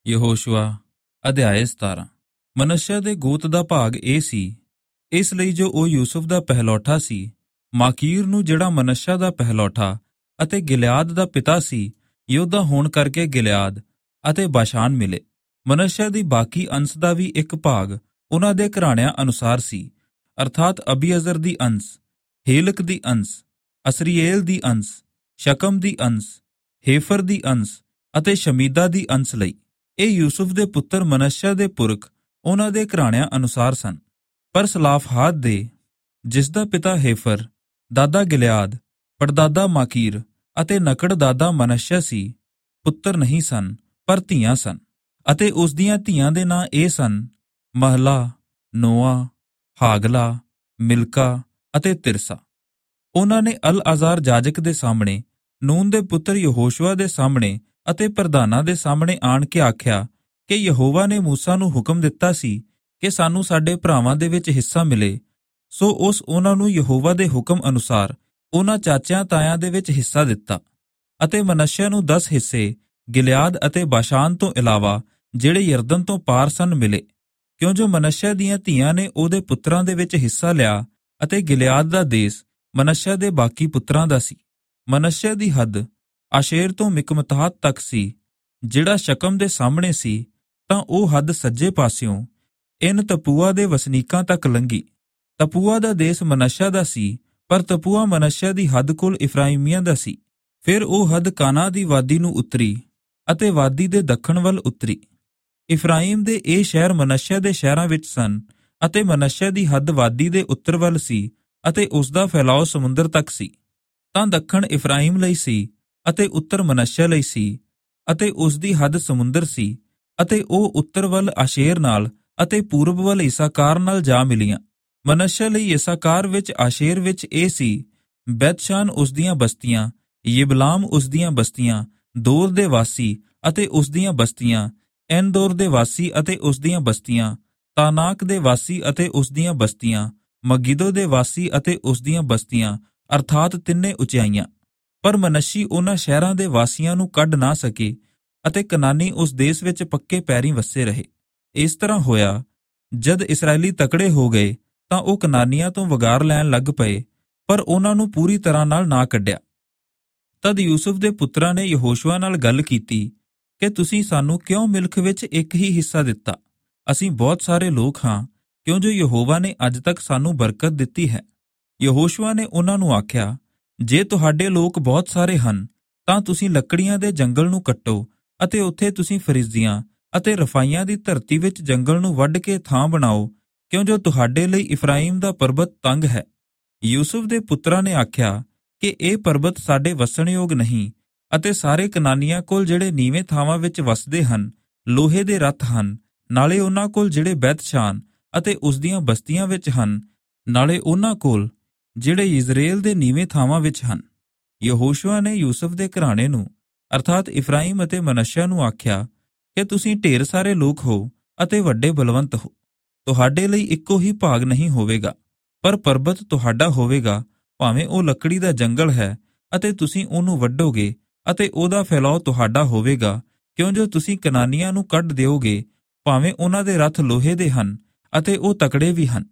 ਯਹੋਸ਼ੂਆ ਅਧਿਆਇ 17। ਮਨੱਸ਼ਾ ਦੇ ਗੋਤ ਦਾ ਭਾਗ ਇਹ ਸੀ, ਇਸ ਲਈ ਜੋ ਉਹ ਯੂਸੁਫ ਦਾ ਪਹਿਲੌਠਾ ਸੀ, ਮਾਕੀਰ ਨੂੰ ਜਿਹੜਾ ਮਨੱਸ਼ਾ ਦਾ ਪਹਿਲੌਠਾ ਅਤੇ ਗਿਲਿਆਦ ਦਾ ਪਿਤਾ ਸੀ, ਯੋਧਾ ਹੋਣ ਕਰਕੇ ਗਿਲਿਆਦ ਅਤੇ ਬਾਸ਼ਾਨ ਮਿਲੇ। ਮਨੱਸ਼ਾ ਦੀ ਬਾਕੀ ਅੰਸ਼ ਦਾ ਵੀ ਇੱਕ ਭਾਗ ਉਹਨਾਂ ਦੇ ਘਰਾਣਿਆਂ ਅਨੁਸਾਰ ਸੀ, ਅਰਥਾਤ ਅਬੀਅਜ਼ਰ ਦੀ ਅੰਸ਼, ਹੇਲਕ ਦੀ ਅੰਸ਼, ਅਸਰੀਏਲ ਦੀ ਅੰਸ਼, ਸ਼ਕਮ ਦੀ ਅੰਸ਼, ਹੇਫਰ ਦੀ ਅੰਸ਼ ਅਤੇ ਸ਼ਮੀਦਾ ਦੀ ਅੰਸ਼ ਲਈ। ਇਹ ਯੂਸੁਫ ਦੇ ਪੁੱਤਰ ਮਨੱਸ਼ਾ ਦੇ ਪੁਰਖ ਉਹਨਾਂ ਦੇ ਘਰਾਣਿਆਂ ਅਨੁਸਾਰ ਸਨ। ਪਰ ਸਲਾਫਹਾਦ ਦੇ, ਜਿਸ ਦਾ ਪਿਤਾ ਹੇਫਰ, ਦਾਦਾ ਗਿਲਿਆਦ, ਪੜਦਾਦਾ ਮਾਕੀਰ ਅਤੇ ਨਕੜ ਦਾਦਾ ਮਨੱਸ਼ਾ ਸੀ, ਪੁੱਤਰ ਨਹੀਂ ਸਨ ਪਰ ਧੀਆਂ ਸਨ। ਅਤੇ ਉਸ ਦੀਆਂ ਧੀਆਂ ਦੇ ਨਾਂ ਇਹ ਸਨ, ਮਹਲਾ, ਨੋਆ, ਹਾਗਲਾ, ਮਿਲਕਾ ਅਤੇ ਤਿਰਸਾ। ਉਹਨਾਂ ਨੇ ਅਲ-ਅਜ਼ਾਰ ਜਾਜਕ ਦੇ ਸਾਹਮਣੇ, ਨੂਨ ਦੇ ਪੁੱਤਰ ਯਹੋਸ਼ੂਆ ਦੇ ਸਾਹਮਣੇ ਅਤੇ ਪ੍ਰਧਾਨਾਂ ਦੇ ਸਾਹਮਣੇ ਆਣ ਕੇ ਆਖਿਆ ਕਿ ਯਹੋਵਾ ਨੇ ਮੂਸਾ ਨੂੰ ਹੁਕਮ ਦਿੱਤਾ ਸੀ ਕਿ ਸਾਨੂੰ ਸਾਡੇ ਭਰਾਵਾਂ ਦੇ ਵਿੱਚ ਹਿੱਸਾ ਮਿਲੇ। ਸੋ ਉਹਨਾਂ ਨੂੰ ਯਹੋਵਾ ਦੇ ਹੁਕਮ ਅਨੁਸਾਰ ਉਹਨਾਂ ਚਾਚਿਆਂ ਤਾਇਆਂ ਦੇ ਵਿੱਚ ਹਿੱਸਾ ਦਿੱਤਾ। ਅਤੇ ਮਨੱਸ਼ਾ ਨੂੰ 10 ਹਿੱਸੇ ਗਿਲਿਆਦ ਅਤੇ ਬਾਸ਼ਾਨ ਤੋਂ ਇਲਾਵਾ ਜਿਹੜੇ ਯਰਦਨ ਤੋਂ ਪਾਰ ਸਨ ਮਿਲੇ, ਕਿਉਂ ਜੋ ਮਨੱਸ਼ਾ ਦੀਆਂ ਧੀਆਂ ਨੇ ਉਹਦੇ ਪੁੱਤਰਾਂ ਦੇ ਵਿੱਚ ਹਿੱਸਾ ਲਿਆ ਅਤੇ ਗਿਲਿਆਦ ਦਾ ਦੇਸ਼ ਮਨੱਸ਼ਾ ਦੇ ਬਾਕੀ ਪੁੱਤਰਾਂ ਦਾ ਸੀ। ਮਨੱਸ਼ਾ ਦੀ ਹੱਦ ਆਸ਼ੇਰ ਤੋਂ ਮਿਕਮਤਾਹਤ ਤੱਕ ਸੀ, ਜਿਹੜਾ ਸ਼ਕਮ ਦੇ ਸਾਹਮਣੇ ਸੀ, ਤਾਂ ਉਹ ਹੱਦ ਸੱਜੇ ਪਾਸਿਓਂ ਇਨ ਤਪੂਆ ਦੇ ਵਸਨੀਕਾਂ ਤੱਕ ਲੰਘੀ। ਤਪੂਆ ਦਾ ਦੇਸ਼ ਮਨੱਸ਼ਾ ਦਾ ਸੀ, ਪਰ ਤਪੂਆ ਮਨੱਸ਼ਾ ਦੀ ਹੱਦ ਕੋਲ ਇਫਰਾਈਮੀਆਂ ਦਾ ਸੀ। ਫਿਰ ਉਹ ਹੱਦ ਕਾਨਾ ਦੀ ਵਾਦੀ ਨੂੰ ਉਤਰੀ ਅਤੇ ਵਾਦੀ ਦੇ ਦੱਖਣ ਵੱਲ ਉਤਰੀ। ਇਫਰਾਈਮ ਦੇ ਇਹ ਸ਼ਹਿਰ ਮਨੱਸ਼ਾ ਦੇ ਸ਼ਹਿਰਾਂ ਵਿੱਚ ਸਨ ਅਤੇ ਮਨੱਸ਼ਾ ਦੀ ਹੱਦ ਵਾਦੀ ਦੇ ਉੱਤਰ ਵੱਲ ਸੀ ਅਤੇ ਉਸ ਦਾ ਫੈਲਾਓ ਸਮੁੰਦਰ ਤੱਕ ਸੀ। ਤਾਂ ਦੱਖਣ ਇਫਰਾਈਮ ਲਈ ਸੀ ਅਤੇ ਉੱਤਰ ਮਨੱਸ਼ਾ ਲਈ ਸੀ ਅਤੇ ਉਸ ਦੀ ਹੱਦ ਸਮੁੰਦਰ ਸੀ। ਅਤੇ ਉਹ ਉੱਤਰ ਵੱਲ ਆਸ਼ੇਰ ਨਾਲ ਅਤੇ ਪੂਰਬ ਵੱਲ ਇਸਾਕਾਰ ਨਾਲ ਜਾ ਮਿਲੀਆਂ। ਮਨੱਸ਼ਾ ਲਈ ਇਸਾਕਾਰ ਵਿੱਚ ਆਸ਼ੇਰ ਵਿੱਚ ਇਹ ਸੀ, ਬੈਤਸ਼ਾਨ ਉਸ ਦੀਆਂ ਬਸਤੀਆਂ, ਯਿਬਲਾਮ ਉਸ ਦੀਆਂ ਬਸਤੀਆਂ, ਦੋਰ ਦੇ ਵਾਸੀ ਅਤੇ ਉਸ ਦੀਆਂ ਬਸਤੀਆਂ, ਐਨਦੋਰ ਦੇ ਵਾਸੀ ਅਤੇ ਉਸ ਦੀਆਂ ਬਸਤੀਆਂ, ਤਾਨਾਕ ਦੇ ਵਾਸੀ ਅਤੇ ਉਸ ਦੀਆਂ ਬਸਤੀਆਂ, ਮੱਗਿਦੋ ਦੇ ਵਾਸੀ ਅਤੇ ਉਸ ਦੀਆਂ ਬਸਤੀਆਂ, ਅਰਥਾਤ ਤਿੰਨੇ ਉਚਾਈਆਂ। ਪਰ ਮਨੱਸ਼ੀ ਉਹਨਾਂ ਸ਼ਹਿਰਾਂ ਦੇ ਵਾਸੀਆਂ ਨੂੰ ਕੱਢ ਨਾ ਸਕੇ ਅਤੇ ਕਨਾਨੀ ਉਸ ਦੇਸ਼ ਵਿੱਚ ਪੱਕੇ ਪੈਰੀਂ ਵਸੇ ਰਹੇ। ਇਸ ਤਰ੍ਹਾਂ ਹੋਇਆ, ਜਦ ਇਸਰਾਏਲੀ ਤਕੜੇ ਹੋ ਗਏ ਤਾਂ ਉਹ ਕਨਾਨੀਆਂ ਤੋਂ ਵਗਾਰ ਲੈਣ ਲੱਗ ਪਏ, ਪਰ ਉਹਨਾਂ ਨੂੰ ਪੂਰੀ ਤਰ੍ਹਾਂ ਨਾਲ ਨਾ ਕੱਢਿਆ। ਤਦ ਯੂਸੁਫ ਦੇ ਪੁੱਤਰਾਂ ਨੇ ਯਹੋਸ਼ੂਆ ਨਾਲ ਗੱਲ ਕੀਤੀ ਕਿ ਤੁਸੀਂ ਸਾਨੂੰ ਕਿਉਂ ਮਿਲਖ ਵਿੱਚ ਇੱਕ ਹੀ ਹਿੱਸਾ ਦਿੱਤਾ? ਅਸੀਂ ਬਹੁਤ ਸਾਰੇ ਲੋਕ ਹਾਂ, ਕਿਉਂ ਜੋ ਯਹੋਵਾ ਨੇ ਅੱਜ ਤੱਕ ਸਾਨੂੰ ਬਰਕਤ ਦਿੱਤੀ ਹੈ। ਯਹੋਸ਼ੂਆ ਨੇ ਉਹਨਾਂ ਨੂੰ ਆਖਿਆ, ਜੇ ਤੁਹਾਡੇ ਲੋਕ ਬਹੁਤ ਸਾਰੇ ਹਨ ਤਾਂ ਤੁਸੀਂ ਲੱਕੜੀਆਂ ਦੇ ਜੰਗਲ ਨੂੰ ਕੱਟੋ ਅਤੇ ਉੱਥੇ ਤੁਸੀਂ ਫਰਿਜ਼ੀਆਂ ਅਤੇ ਰਫਾਈਆਂ ਦੀ ਧਰਤੀ ਵਿੱਚ ਜੰਗਲ ਨੂੰ ਵੱਢ ਕੇ ਥਾਂ ਬਣਾਓ, ਕਿਉਂ ਜੋ ਤੁਹਾਡੇ ਲਈ ਇਫਰਾਈਮ ਦਾ ਪਰਬਤ ਤੰਗ ਹੈ। ਯੂਸੁਫ ਦੇ ਪੁੱਤਰਾਂ ਨੇ ਆਖਿਆ ਕਿ ਇਹ ਪਰਬਤ ਸਾਡੇ ਵਸਣਯੋਗ ਨਹੀਂ ਅਤੇ ਸਾਰੇ ਕਨਾਨੀਆਂ ਕੋਲ ਜਿਹੜੇ ਨੀਵੇਂ ਥਾਵਾਂ ਵਿੱਚ ਵਸਦੇ ਹਨ ਲੋਹੇ ਦੇ ਰੱਥ ਹਨ, ਨਾਲੇ ਉਹਨਾਂ ਕੋਲ ਜਿਹੜੇ ਬੈਤਸ਼ਾਨ ਅਤੇ ਉਸ ਦੀਆਂ ਬਸਤੀਆਂ ਵਿੱਚ ਹਨ, ਨਾਲੇ ਉਹਨਾਂ ਕੋਲ ਜਿਹੜੇ ਇਜ਼ਰਾਏਲ ਦੇ ਨੀਵੇਂ ਥਾਵਾਂ ਵਿੱਚ ਹਨ। ਯਹੋਸ਼ੂਆ ਨੇ ਯੂਸੁਫ ਦੇ ਘਰਾਣੇ ਨੂੰ ਅਰਥਾਤ ਇਫਰਾਈਮ ਅਤੇ ਮਨੱਸ਼ਾ ਨੂੰ ਆਖਿਆ ਕਿ ਤੁਸੀਂ ਢੇਰ ਸਾਰੇ ਲੋਕ ਹੋ ਅਤੇ ਵੱਡੇ ਬਲਵੰਤ ਹੋ। ਤੁਹਾਡੇ ਲਈ ਇੱਕੋ ਹੀ ਭਾਗ ਨਹੀਂ ਹੋਵੇਗਾ, ਪਰ ਪਰਬਤ ਤੁਹਾਡਾ ਹੋਵੇਗਾ, ਭਾਵੇਂ ਉਹ ਲੱਕੜੀ ਦਾ ਜੰਗਲ ਹੈ ਅਤੇ ਤੁਸੀਂ ਉਹਨੂੰ ਵੱਢੋਗੇ ਅਤੇ ਉਹਦਾ ਫੈਲਾਓ ਤੁਹਾਡਾ ਹੋਵੇਗਾ, ਕਿਉਂ ਜੋ ਤੁਸੀਂ ਕਨਾਨੀਆਂ ਨੂੰ ਕੱਢ ਦਿਓਗੇ, ਭਾਵੇਂ ਉਹਨਾਂ ਦੇ ਰੱਥ ਲੋਹੇ ਦੇ ਹਨ ਅਤੇ ਉਹ ਤਕੜੇ ਵੀ ਹਨ।